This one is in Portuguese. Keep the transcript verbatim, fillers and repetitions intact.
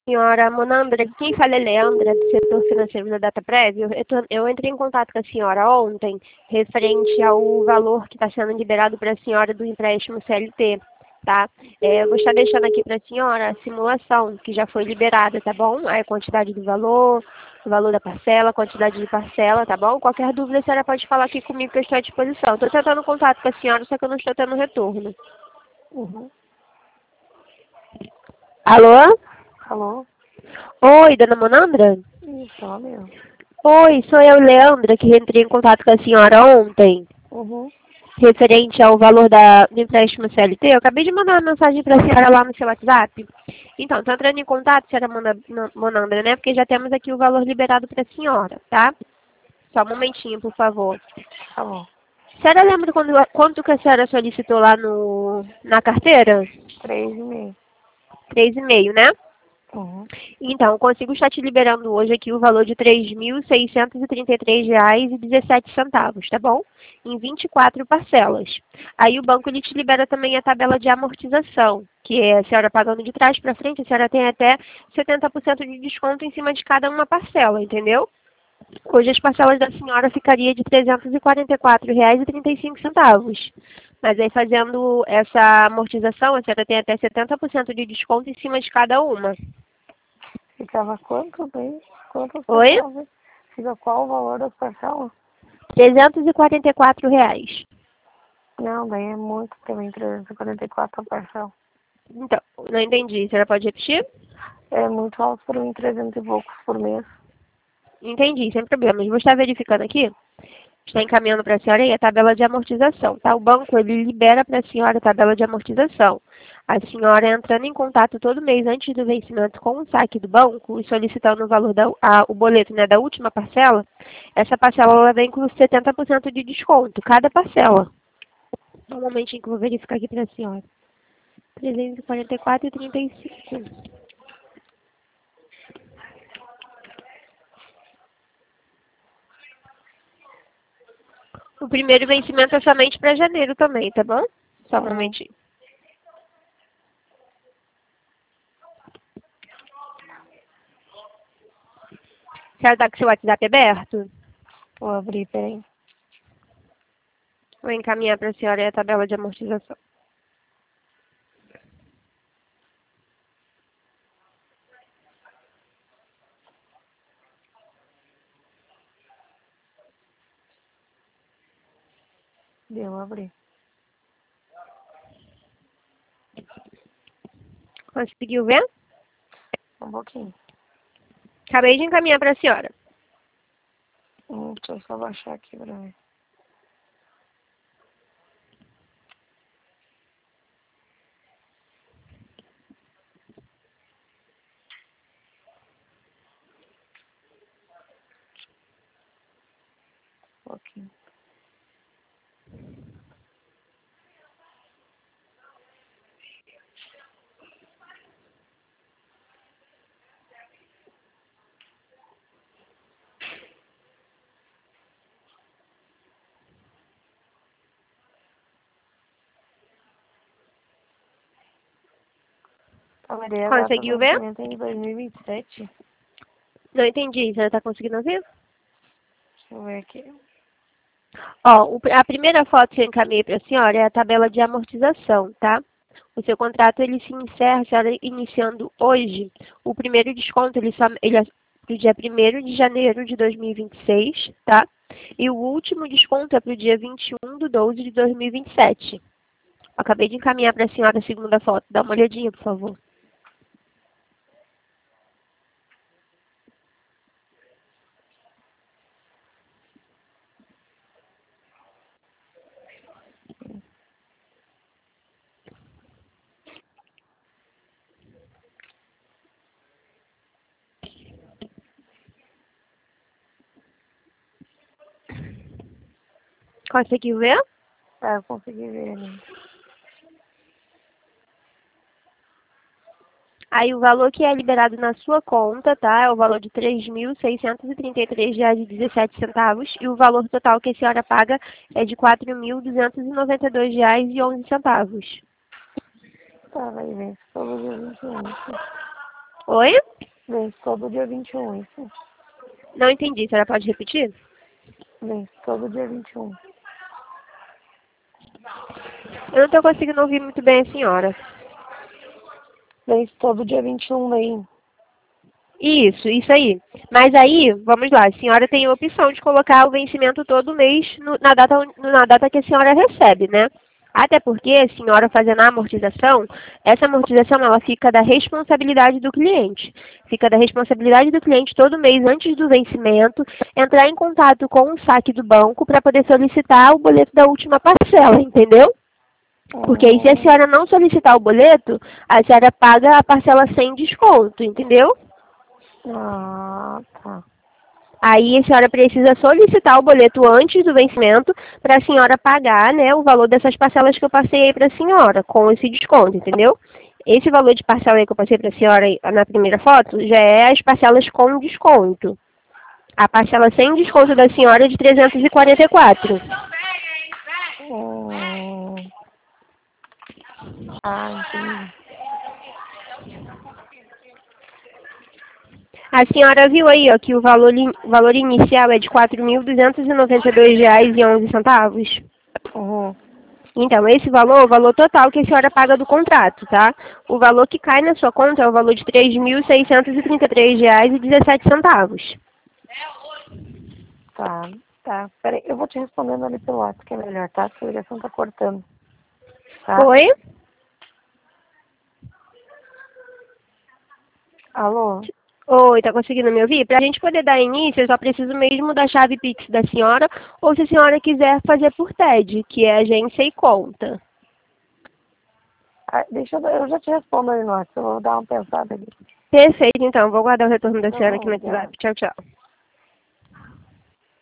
Senhora Monandra, quem fala é Leandra, do setor financeiro da Data Prévio. Eu, tô- eu entrei em contato com a senhora ontem, referente ao valor que está sendo liberado para a senhora do empréstimo C L T, tá? É, eu vou estar deixando aqui para a senhora a simulação que já foi liberada, tá bom? A quantidade do valor, o valor da parcela, a quantidade de parcela, tá bom? Qualquer dúvida a senhora pode falar aqui comigo que eu estou à disposição. Estou tentando contato com a senhora, só que eu não estou tendo retorno. Uhum. Alô? Alô? Oi, dona Monandra? Isso, ó, meu. Oi, sou eu, Leandra, que entrei em contato com a senhora ontem, Uhum. referente ao valor da, do empréstimo C L T. Eu acabei de mandar uma mensagem para a senhora lá no seu WhatsApp. Então, estou entrando em contato, senhora Mona- no- Monandra, né? Porque já temos aqui o valor liberado para a senhora, tá? Só um momentinho, por favor. Tá bom. A senhora lembra quando, quanto que a senhora solicitou lá no, na carteira? Três e meio. Três e meio, né? Uhum. Então, eu consigo estar te liberando hoje aqui o valor de três mil seiscentos e trinta e três reais e dezessete centavos, tá bom? Em vinte e quatro parcelas. Aí o banco ele te libera também a tabela de amortização, que é a senhora pagando de trás para frente, a senhora tem até setenta por cento de desconto em cima de cada uma parcela, entendeu? Hoje as parcelas da senhora ficaria de trezentos e quarenta e quatro reais e trinta e cinco centavos. Mas aí fazendo essa amortização, a senhora tem até setenta por cento de desconto em cima de cada uma. Ficava quanto bem? Quantas Oi? parcelas? Fica qual o valor das parcelas? trezentos e quarenta e quatro reais. Não, daí é muito também, trezentos e quarenta e quatro a parcela. Então, não entendi. A senhora pode repetir? É muito alto para mim, trezentos e poucos por mês. Entendi, sem problemas. Vou estar verificando aqui. Está encaminhando para a senhora aí a tabela de amortização, tá? O banco, ele libera para a senhora a tabela de amortização. A senhora entrando em contato todo mês antes do vencimento com o saque do banco e solicitando o valor da, a, o boleto, né, da última parcela, essa parcela ela vem com setenta por cento de desconto, cada parcela. Só um momentinho que eu vou verificar aqui para a senhora. trezentos e quarenta e quatro e trinta e cinco. O primeiro vencimento é somente para janeiro também, tá bom? Só um Uhum. momentinho. A senhora está com seu WhatsApp aberto? Vou abrir, peraí. Vou encaminhar para a senhora aí a tabela de amortização. Deu, abri. Conseguiu ver? Um pouquinho. Acabei de encaminhar para a senhora. Hum, deixa eu só baixar aqui pra ver. Um pouquinho. Tá, mas daí a data do Conseguiu ver? vencimento é em dois mil e vinte e sete. Não entendi. A senhora está conseguindo ouvir? Deixa eu ver aqui. Ó, o- a primeira foto que eu encaminhei para a senhora é a tabela de amortização, tá? O seu contrato ele se encerra, a senhora iniciando hoje. O primeiro desconto ele, só, ele é para o dia primeiro de janeiro de dois mil e vinte e seis, tá? E o último desconto é para o dia vinte e um de doze de dois mil e vinte e sete. Acabei de encaminhar para a senhora a segunda foto. Dá uma olhadinha, por favor. Conseguiu ver? Tá, eu consegui ver ali. Aí o valor que é liberado na sua conta, tá? É o valor de três mil seiscentos e trinta e três reais e dezessete centavos e o valor total que a senhora paga é de quatro mil duzentos e noventa e dois reais e onze centavos. Tá, vai ver. Todo dia vinte e um. Oi? Vence todo dia vinte e um, isso. Não entendi, a senhora pode repetir? Vence todo dia vinte e um. Eu não estou conseguindo ouvir muito bem a senhora. Vence todo dia vinte e um, daí. Isso, isso aí. Mas aí, vamos lá, a senhora tem a opção de colocar o vencimento todo mês no- na, data, na data que a senhora recebe, né? Até porque a senhora fazendo a amortização, essa amortização ela fica da responsabilidade do cliente. Fica da responsabilidade do cliente todo mês antes do vencimento entrar em contato com o saque do banco para poder solicitar o boleto da última parcela, entendeu? Porque aí se a senhora não solicitar o boleto, a senhora paga a parcela sem desconto, entendeu? Ah, tá. Aí a senhora precisa solicitar o boleto antes do vencimento para a senhora pagar, né, o valor dessas parcelas que eu passei aí para a senhora, com esse desconto, entendeu? Esse valor de parcela aí que eu passei para a senhora aí na primeira foto já é as parcelas com desconto. A parcela sem desconto da senhora é de trezentos e quarenta e quatro. Hum. Ah, entendi. A senhora viu aí, ó, que o valor, in- o valor inicial é de quatro mil duzentos e noventa e dois reais e onze centavos. Uhum. Então, esse valor é o valor total que a senhora paga do contrato, tá? O valor que cai na sua conta é o valor de três mil seiscentos e trinta e três reais e dezessete centavos. Tá, tá. Peraí, eu vou te respondendo ali pelo WhatsApp, que é melhor, tá? Porque a ligação tá cortando. Tá? Oi? Alô? Oi, tá conseguindo me ouvir? Para a gente poder dar início, eu só preciso mesmo da chave Pix da senhora, ou se a senhora quiser fazer por T E D, que é agência e conta. Ah, deixa eu, eu já te respondo ali no WhatsApp, eu vou dar uma pensada ali. Perfeito, então. Vou guardar o retorno da Tá senhora bom, aqui no obrigada. WhatsApp. Tchau, tchau.